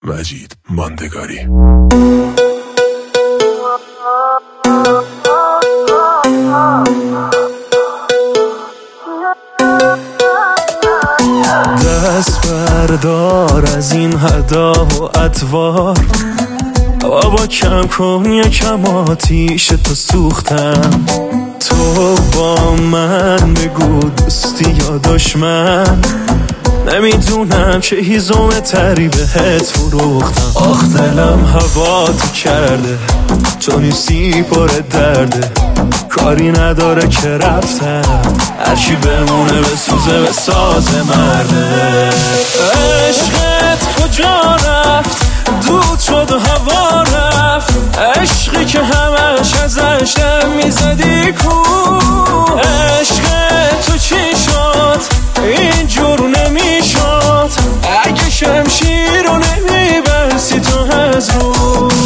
مجید ماندگاری. دست بردار از این هدا و ادوار، بابا کم کن یکم آتیش تو سوختم. تو با من بگو دوستی یا دشمن، نمیدونم چه هیزم تری بهت فروختم. آخ دلم هوا تو کرده، تو نیستی پر درده، کاری نداره که رفتم، هرچی بمونه بسوزه به ساز مرده. عشقت کجا رفت؟ دود شد و هوا رفت، عشقی که همش ازش دم میزدی کو؟ عشق تو چی شد؟ اینجور نمیشد، اگه شمشیر رو نمیبستی تو از رو.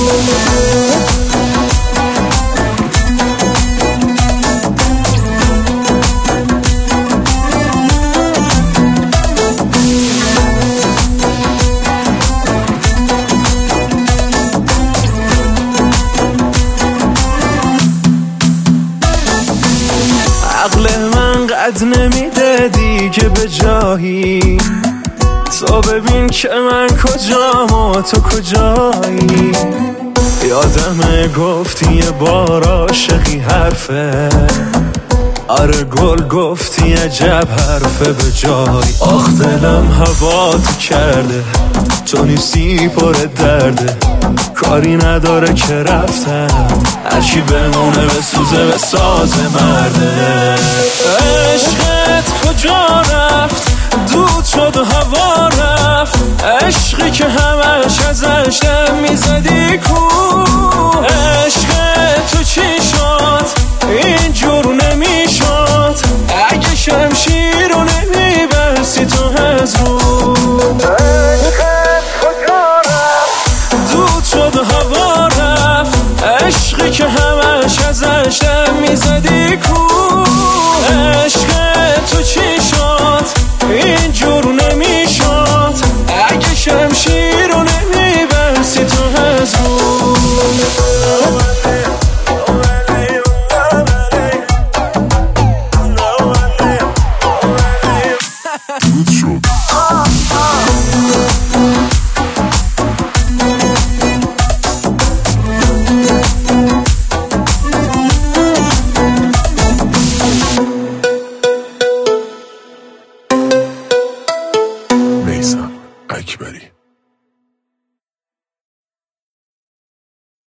عقل من قد نمیده دیگه به جایی، تو ببین که من کجام و تو کجایی. یادمه گفتی یه بار عاشقی حرفه، آره گل گفتی عجب حرفه به جایی. آخ دلم هوا تو کرده، تو نیستی پر درده، کاری نداره که رفتم، هرچی بمونه بسوزه به ساز مرده. عشقت کجا رفت؟ دود شد و هوا رفت، عشقی که همش ازش دم میزدی کو؟ عشق تو چی شد؟ اینجور نمیشد، اگه شمشیر رو نمیبستی تو از رو. عشقت کجا رفت؟ دود شد و هوا رفت، عشقی که همش ازش دم میزدی کو؟ عشق تو چی شد؟ اینجور نمیشد، اگه شمشیر رو نمیبستی تو از رو.